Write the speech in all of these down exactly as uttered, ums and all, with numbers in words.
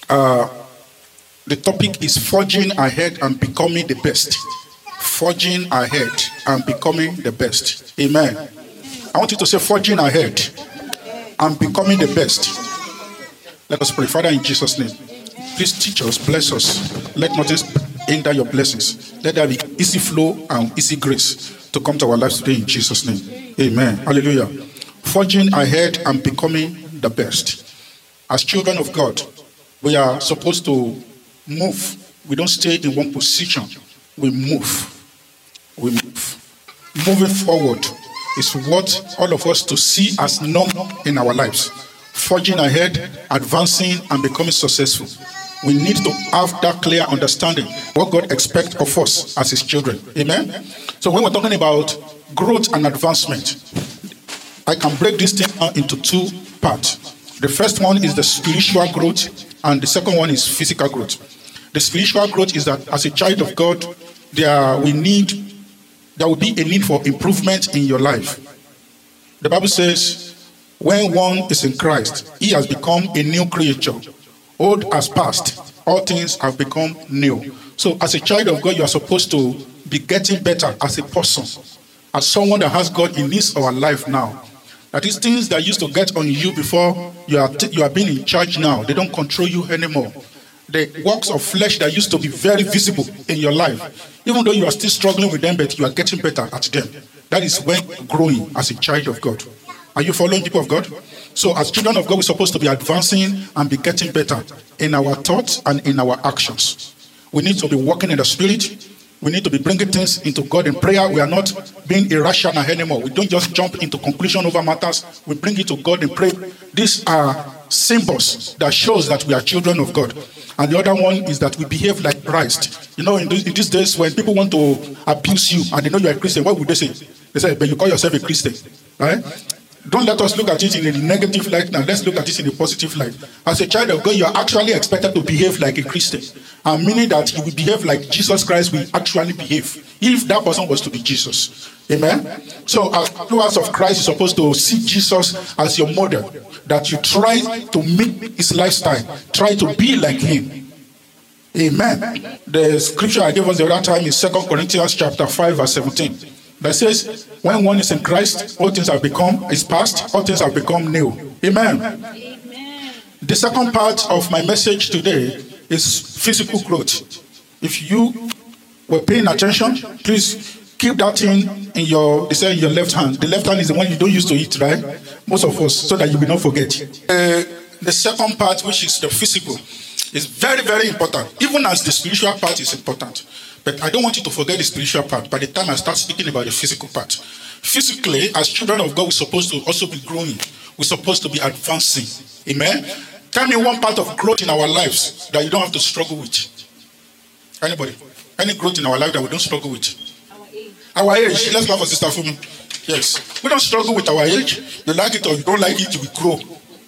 Uh, the topic is forging ahead and becoming the best. Forging ahead and becoming the best. Amen. I want you to say forging ahead and becoming the best. Let us pray. Father, in Jesus' name, please teach us, bless us. Let nothing hinder your blessings. Let there be easy flow and easy grace to come to our lives today in Jesus' name. Amen. Hallelujah. Forging ahead and becoming the best. As children of God, we are supposed to move. We don't stay in one position. We move. We move. Moving forward is what all of us to see as normal in our lives. Forging ahead, advancing, and becoming successful. We need to have that clear understanding what God expects of us as His children. Amen? So when we're talking about growth and advancement, I can break this thing down into two parts. The first one is the spiritual growth, and the second one is physical growth. The spiritual growth is that as a child of God, there we need, there will be a need for improvement in your life. The Bible says, when one is in Christ, he has become a new creature. Old has passed, all things have become new. So as a child of God, you are supposed to be getting better as a person, as someone that has God in his or her life now. That is, things that used to get on you before you are, t- you are being in charge now, they don't control you anymore. The works of flesh that used to be very visible in your life, even though you are still struggling with them, but you are getting better at them. That is when growing as a child of God. Are you following, people of God? So as children of God, we're supposed to be advancing and be getting better in our thoughts and in our actions. We need to be walking in the Spirit. We need to be bringing things into God in prayer. We are not being irrational anymore. We don't just jump into conclusion over matters. We bring it to God in prayer. These are symbols that shows that we are children of God. And the other one is that we behave like Christ. You know, in, this, in these days when people want to abuse you and they know you are a Christian, what would they say? They say, but you call yourself a Christian, right? Don't let us look at it in a negative light now. Let's look at it in a positive light. As a child of God, you are actually expected to behave like a Christian. And meaning that you will behave like Jesus Christ will actually behave, if that person was to be Jesus. Amen? So as followers of Christ, you're supposed to see Jesus as your model. That you try to meet his lifestyle. Try to be like him. Amen. The scripture I gave us the other time is Second Corinthians chapter five verse seventeen. That says, when one is in Christ, all things have become, is past, all things have become new. Amen. Amen. The second part of my message today is physical growth. If you were paying attention, please keep that thing in your, they say in your left hand. The left hand is the one you don't use to eat, right? Most of us, so that you will not forget. Uh, the second part, which is the physical, is very, very important. Even as the spiritual part is important. But I don't want you to forget the spiritual part by the time I start speaking about the physical part. Physically, as children of God, we're supposed to also be growing. We're supposed to be advancing. Amen? Tell me one part of growth in our lives that you don't have to struggle with. Anybody? Any growth in our life that we don't struggle with? Our age. Our age. Let's clap for Sister Fumi. Yes. We don't struggle with our age. You like it or you don't like it, we grow.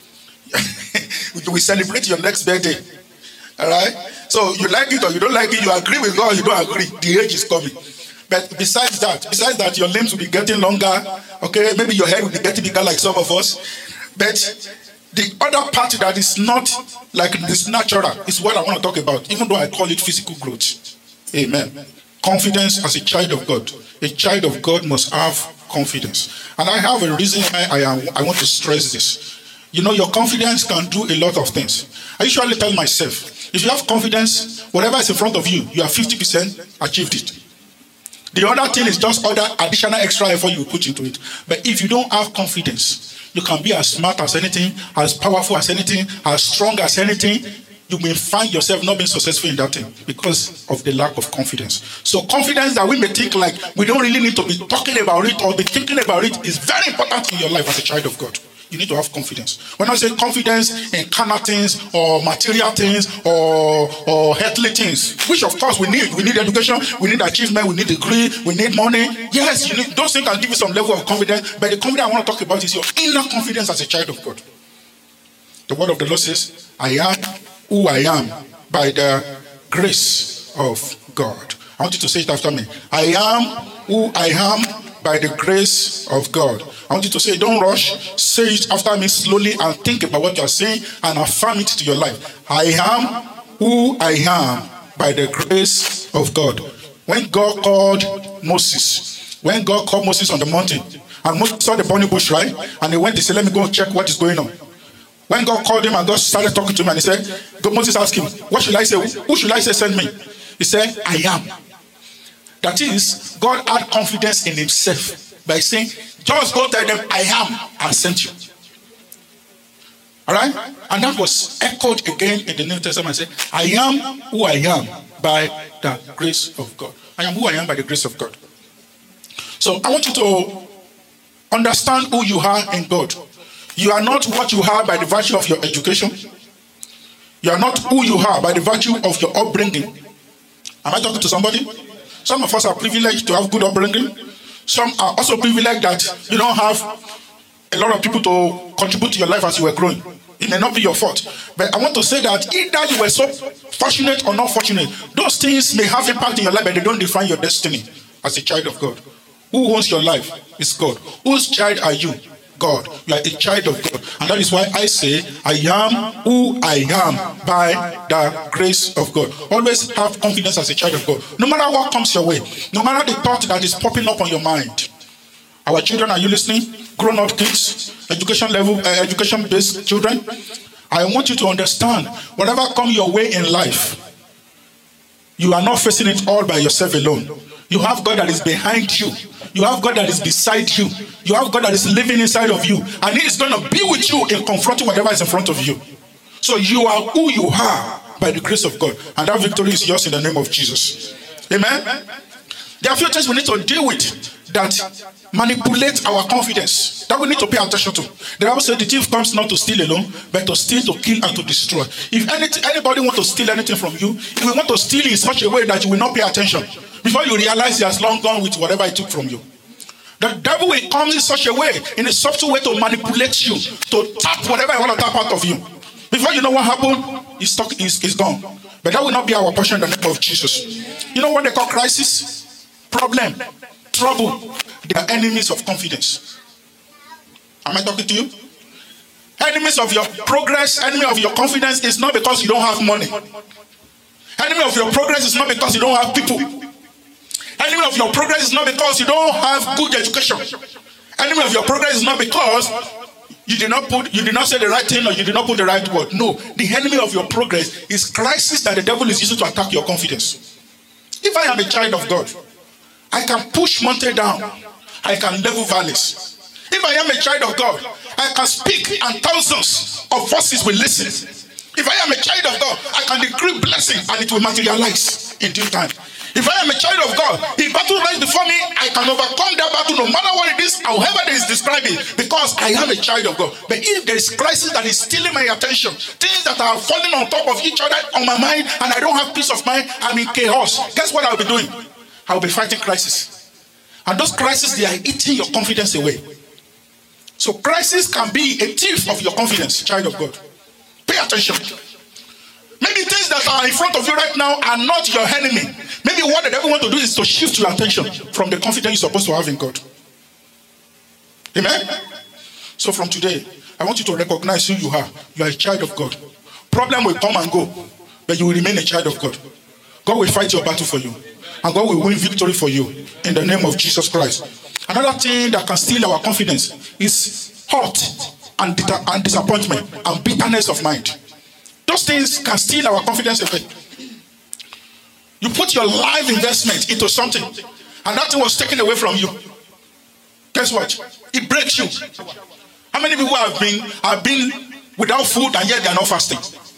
We celebrate your next birthday. All right? So you like it or you don't like it, you agree with God or you don't agree. The age is coming. But besides that, besides that, your limbs will be getting longer. Okay, maybe your head will be getting bigger like some of us. But the other part that is not like this natural is what I want to talk about, even though I call it physical growth. Amen. Confidence as a child of God. A child of God must have confidence. And I have a reason why I, am, I want to stress this. You know, your confidence can do a lot of things. I usually tell myself, if you have confidence, whatever is in front of you, you have fifty percent achieved it. The other thing is just other additional extra effort you put into it. But if you don't have confidence, you can be as smart as anything, as powerful as anything, as strong as anything. You may find yourself not being successful in that thing because of the lack of confidence. So confidence that we may think like we don't really need to be talking about it or be thinking about it is very important in your life as a child of God. You need to have confidence. When I say confidence in carnal things or material things or or earthly things, which of course we need. We need education, we need achievement, we need degree, we need money. Yes, you need, those things can give you some level of confidence, but the confidence I want to talk about is your inner confidence as a child of God. The word of the Lord says, I am who I am by the grace of God. I want you to say it after me. I am who I am by the grace of God. I want you to say, don't rush. Say it after me slowly and think about what you are saying and affirm it to your life. I am who I am by the grace of God. When God called Moses, when God called Moses on the mountain, and Moses saw the burning bush, right? And he went to say, let me go check what is going on. When God called him and God started talking to him and he said, Moses asked him, what should I say? Who should I say send me? He said, I am. That is, God had confidence in himself by saying, just go tell them, I am, I sent you. All right? And that was echoed again in the New Testament. Say, I am who I am by the grace of God. I am who I am by the grace of God. So I want you to understand who you are in God. You are not what you are by the virtue of your education. You are not who you are by the virtue of your upbringing. Am I talking to somebody? Some of us are privileged to have good upbringing. Some are also privileged that you don't have a lot of people to contribute to your life as you were growing. It may not be your fault. But I want to say that either you were so fortunate or not fortunate, those things may have impact in your life, but they don't define your destiny as a child of God. Who owns your life is God. Whose child are you? God. You are a child of God. And that is why I say, I am who I am by the grace of God. Always have confidence as a child of God. No matter what comes your way, no matter the thought that is popping up on your mind. Our children, are you listening? Grown-up kids, education level, uh, education-based children. I want you to understand, whatever comes your way in life, you are not facing it all by yourself alone. You have God that is behind you. You have God that is beside you. You have God that is living inside of you. And He is going to be with you in confronting whatever is in front of you. So you are who you are by the grace of God. And that victory is yours in the name of Jesus. Amen? There are a few things we need to deal with that manipulate our confidence, that we need to pay attention to. The Bible says the thief comes not to steal alone, but to steal, to kill, and to destroy. If any, anybody want to steal anything from you, if you want to steal in such a way that you will not pay attention, before you realize he has long gone with whatever he took from you. The devil will come in such a way, in a subtle way, to manipulate you, to tap whatever he want to tap out of you. Before you know what happened, he's, stuck, he's, he's gone. But that will not be our portion in the name of Jesus. You know what they call crisis? Problem. Trouble. They are enemies of confidence. Am I talking to you? Enemies of your progress, enemy of your confidence is not because you don't have money. Enemy of your progress is not because you don't have people. Enemy of your progress is not because you don't have good education. Enemy of your progress is not because you did not put, you did not say the right thing or you did not put the right word. No, the enemy of your progress is crisis that the devil is using to attack your confidence. If I am a child of God, I can push mountains down. I can level valleys. If I am a child of God, I can speak and thousands of voices will listen. If I am a child of God, I can decree blessing and it will materialize in due time. If I am a child of God, if battle lies before me, I can overcome that battle no matter what it is, however it is described, because I am a child of God. But if there is crisis that is stealing my attention, things that are falling on top of each other on my mind, and I don't have peace of mind, I'm in chaos. Guess what I'll be doing? I'll be fighting crisis. And those crises, they are eating your confidence away. So crisis can be a thief of your confidence, child of God. Pay attention. Maybe things that are in front of you right now are not your enemy. Maybe what the devil wants to do is to shift your attention from the confidence you're supposed to have in God. Amen? So from today, I want you to recognize who you are. You are a child of God. Problem will come and go, but you will remain a child of God. God will fight your battle for you. And God will win victory for you in the name of Jesus Christ. Another thing that can steal our confidence is hurt and, dis- and disappointment and bitterness of mind. Those things can steal our confidence away. You put your life investment into something and that thing was taken away from you. Guess what? It breaks you. How many people have been, have been without food and yet they are not fasting?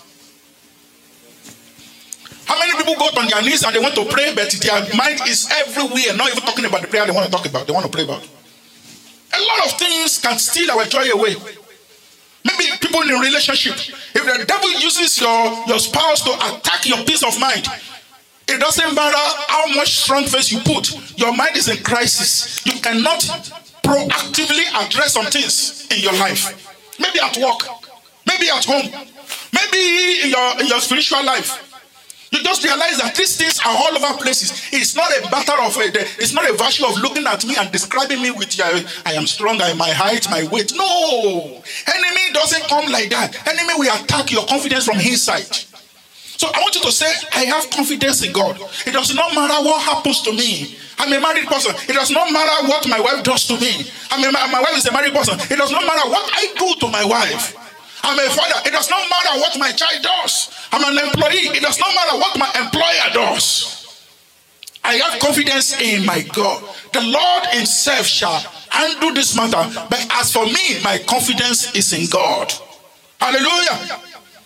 How many people go on their knees and they want to pray, but their mind is everywhere, not even talking about the prayer they want to talk about, they want to pray about. A lot of things can steal our joy away. Maybe people in a relationship, if the devil uses your, your spouse to attack your peace of mind, it doesn't matter how much strong face you put, your mind is in crisis. You cannot proactively address some things in your life. Maybe at work, maybe at home, maybe in your, in your spiritual life. You just realize that these things are all over places. It's not a matter of, a, it's not a virtue of looking at me and describing me with, uh, I am strong, I am my height, my weight. No. Enemy doesn't come like that. Enemy will attack your confidence from inside. So I want you to say, I have confidence in God. It does not matter what happens to me. I'm a married person. It does not matter what my wife does to me. I'm a, my wife is a married person. It does not matter what I do to my wife. I'm a father. It does not matter what my child does. I'm an employee. It does not matter what my employer does. I have confidence in my God. The Lord himself shall handle this matter. But as for me, my confidence is in God. Hallelujah.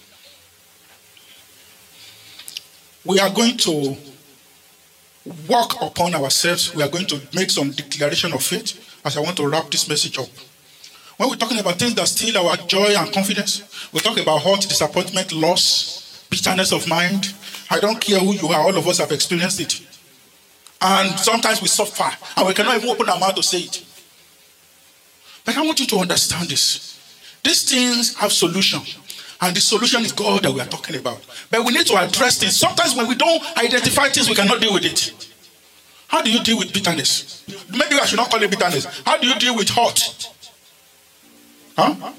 We are going to work upon ourselves. We are going to make some declaration of faith as I want to wrap this message up. When we're talking about things that steal our joy and confidence, we talk about hurt, disappointment, loss, bitterness of mind. I don't care who you are, all of us have experienced it. And sometimes we suffer, and we cannot even open our mouth to say it. But I want you to understand this. These things have solution, and the solution is God that we are talking about. But we need to address things. Sometimes when we don't identify things, we cannot deal with it. How do you deal with bitterness? Maybe I should not call it bitterness. How do you deal with hurt? Huh?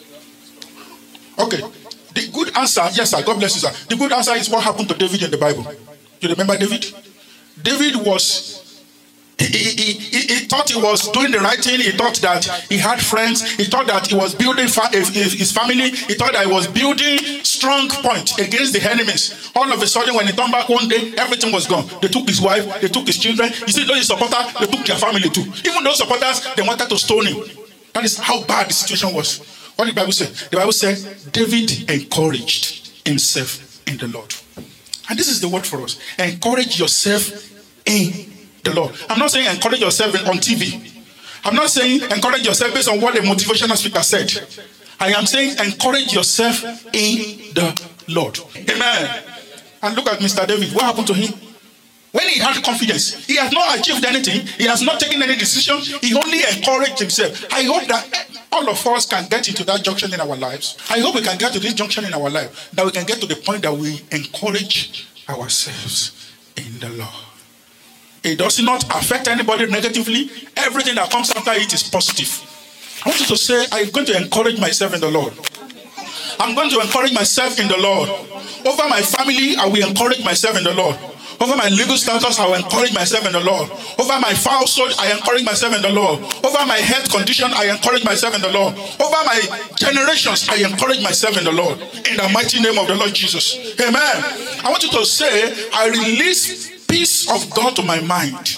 Okay. The good answer, yes sir, God bless you sir. The good answer is what happened to David in the Bible. You remember David? David was, he, he, he, he thought he was doing the right thing. He thought that he had friends. He thought that he was building fa- his family. He thought that he was building strong point against the enemies. All of a sudden, when he turned back one day, everything was gone. They took his wife. They took his children. You see, those supporters, they took their family too. Even those supporters, they wanted to stone him. That is how bad the situation was. What did the Bible say? The Bible said, David encouraged himself in the Lord. And this is the word for us. Encourage yourself in the Lord. I'm not saying encourage yourself on T V. I'm not saying encourage yourself based on what the motivational speaker said. I am saying encourage yourself in the Lord. Amen. And look at Mister David. What happened to him? When he had confidence, he has not achieved anything. He has not taken any decision. He only encouraged himself. I hope that all of us can get into that junction in our lives. I hope we can get to this junction in our life, that we can get to the point that we encourage ourselves in the Lord. It does not affect anybody negatively. Everything that comes after it is positive. I want you to say, I'm going to encourage myself in the Lord. I'm going to encourage myself in the Lord. Over my family, I will encourage myself in the Lord. Over my legal status, I will encourage myself in the Lord. Over my household, I encourage myself in the Lord. Over my health condition, I encourage myself in the Lord. Over my generations, I encourage myself in the Lord. In the mighty name of the Lord Jesus. Amen. I want you to say, I release peace of God to my mind.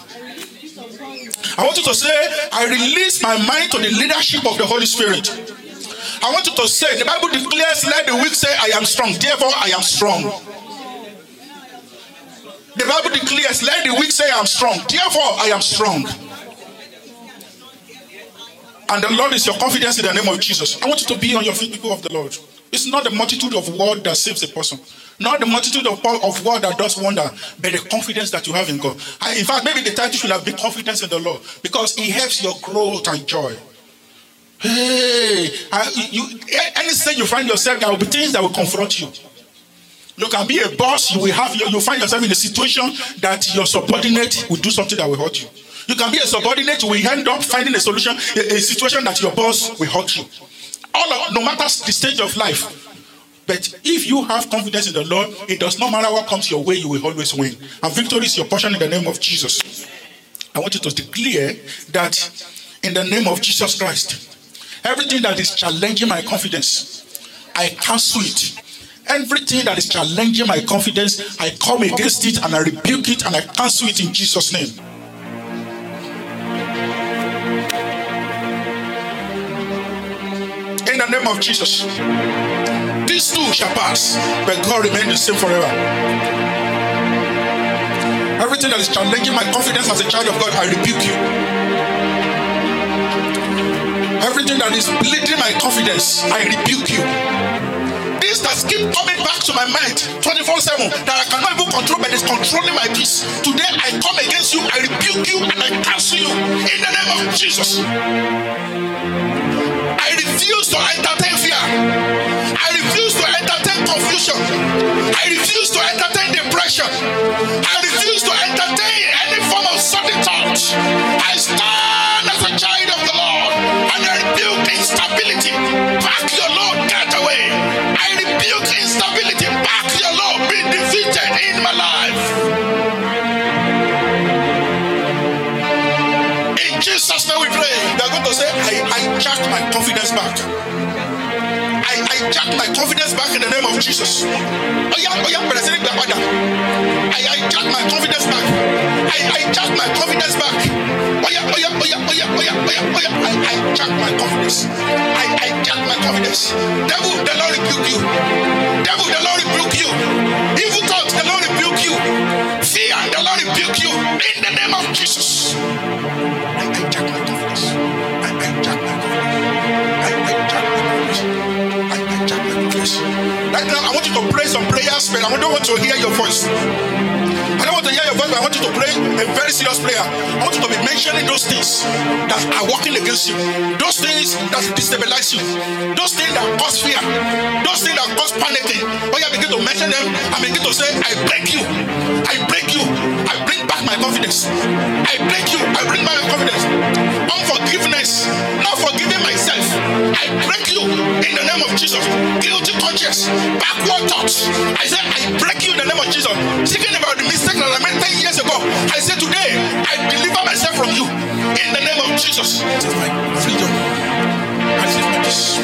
I want you to say, I release my mind to the leadership of the Holy Spirit. I want you to say, the Bible declares, let the weak say, I am strong. Therefore, I am strong. The Bible declares, let the weak say I am strong. Therefore, I am strong. And the Lord is your confidence in the name of Jesus. I want you to be on your feet, people of the Lord. It's not the multitude of words that saves a person. Not the multitude of, of words that does wonder, but the confidence that you have in God. I, in fact, maybe the title should have been confidence in the Lord, because it helps your growth and joy. Hey, I, you, any stage you find yourself, there will be things that will confront you. You can be a boss, you will have you find yourself in a situation that your subordinate will do something that will hurt you. You can be a subordinate, you will end up finding a solution, a, a situation that your boss will hurt you. All of, no matter the stage of life. But if you have confidence in the Lord, it does not matter what comes your way, you will always win. And victory is your portion in the name of Jesus. I want you to declare that in the name of Jesus Christ, everything that is challenging my confidence, I cancel it. Everything that is challenging my confidence, I come against it and I rebuke it and I cancel it in Jesus' name. In the name of Jesus. These two shall pass, but God remains the same forever. Everything that is challenging my confidence as a child of God, I rebuke you. Everything that is bleeding my confidence, I rebuke you. This that keep coming back to my mind twenty-four seven that I cannot even control, but it's controlling my peace. Today I come against you, I rebuke you, and I cancel you in the name of Jesus. I refuse to entertain fear. I refuse to entertain confusion. I refuse to entertain depression. hijack my confidence back in the name of Jesus. Oh yeah, oh yeah, President Babada. I hijack my confidence back. I hijack my confidence back. Oh yeah, oh yeah, oh yeah, oh yeah, oh yeah, oh yeah, oh yeah. I hijack my confidence. I hijack my confidence. Devil, the Lord rebuke you. Devil, the Lord rebuke you. Evil thoughts, the Lord rebuke you. Fear, the Lord rebuke you. In the name of Jesus. I hijack my confidence. I hijack my confidence. I hijack my confidence. I hijack my confidence. Right now, I want you to pray some prayers, but I don't want to hear your voice. I don't want to hear your voice, but I want you to pray a very serious prayer. I want you to be mentioning those things that are working against you, those things that destabilize you, those things that cause fear, those things that cause panicking. Oh yeah, begin to mention them and begin to say, I break you, I break you, I bring back my confidence. I break you, I bring back my confidence. Unforgiveness, not forgiving myself. I break you in the name of Jesus. Guilty conscience, backward thoughts. I say, I break you in the name of Jesus. Thinking about the mistake that I made ten years ago, I say today, I deliver myself from you in the name of Jesus. This is my freedom. I live like this.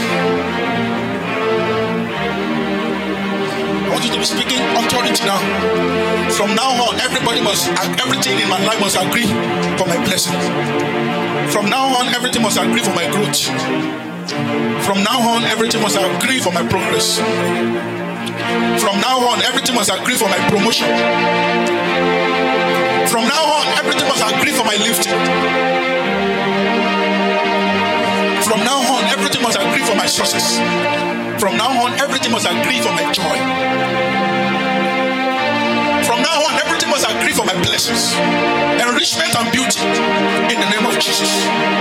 I want you to be speaking authority now. From now on, everybody must, everything in my life must agree for my blessing. From now on, everything must agree for my growth. From now on, everything must agree for my progress. From now on, everything must agree for my promotion. From now on, everything must agree for my lifting. From now on, everything must agree for my success. From now on, everything must agree for my joy. From now on, everything must agree for my blessings, enrichment and beauty in the name of Jesus.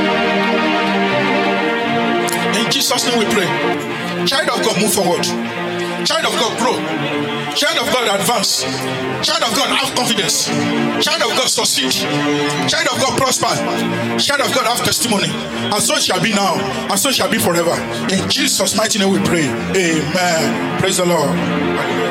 In Jesus' name we pray. Child of God, move forward. Child of God, grow. Child of God, advance. Child of God, have confidence. Child of God, succeed. Child of God, prosper. Child of God, have testimony. And so it shall be now. And so it shall be forever. In Jesus' mighty name we pray. Amen. Praise the Lord.